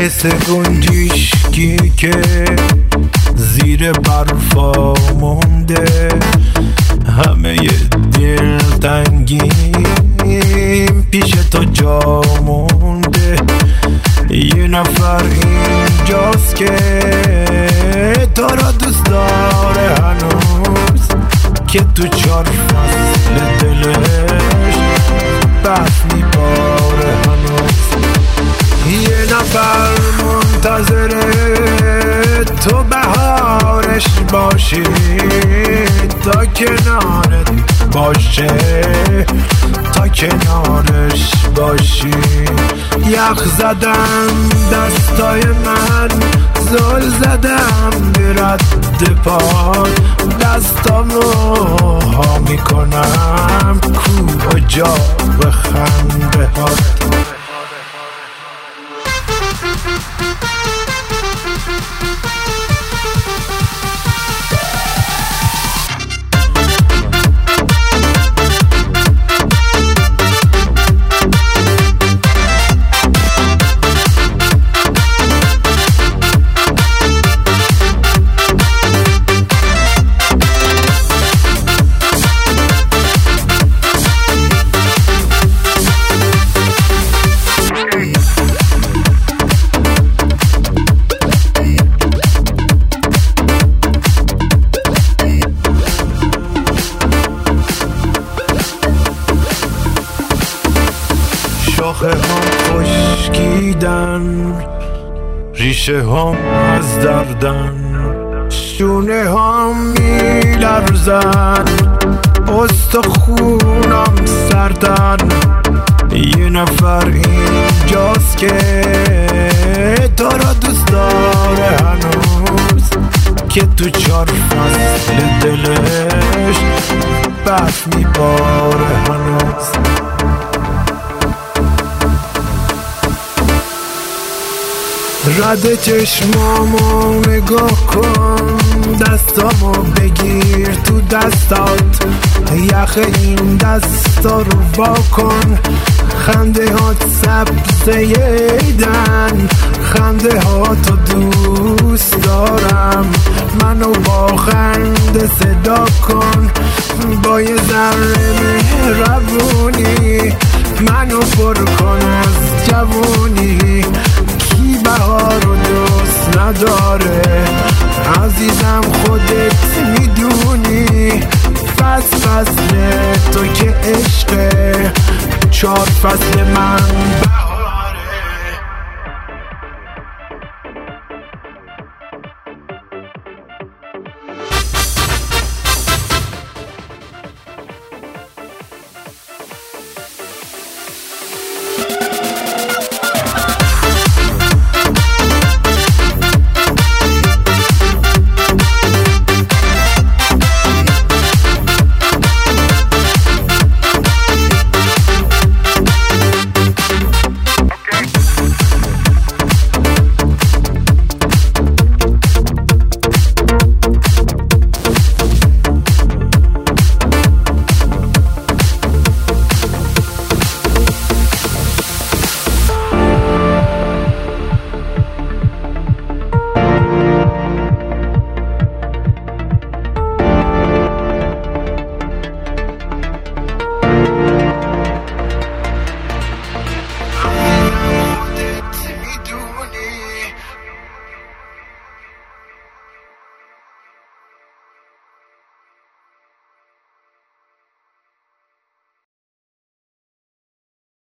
حس گنجشکی که زیر برفا مونده، همه دلتنگیم پیش تو جا مونده. یه نفر اینجاست که تو را دوست داره هنوز، که تو 4 فصل دلش برف میباره هنوز. یه نفر منتظره تو بهارش باشی، تا کنارت باشه، تا کنارش باشی. یخ زدم دستای من، زل زدم به رد پاد، دستامو ها میکنم کجا به خنده هات. شاخه هم خشکیدن، ریشه هم از دردن، شونه هم میلرزن، استخونم سردن. یه نفر اینجاست که تو را دوست داره هنوز، که تو 4 فصل دلش برف میباره هنوز. رد چشمامو نگاه کن، دستامو بگیر تو دستات، یخ این دستا رو وا کن. خنده هات سبزیدن، خنده هاتو دوست دارم، منو با خنده صدا کن. با یه ذره مهربونی منو پر کن از جوونی. کی بهار رو دوست نداره عزیزم، خودت میدونی. فصل تو که عشقه، 4 فصل من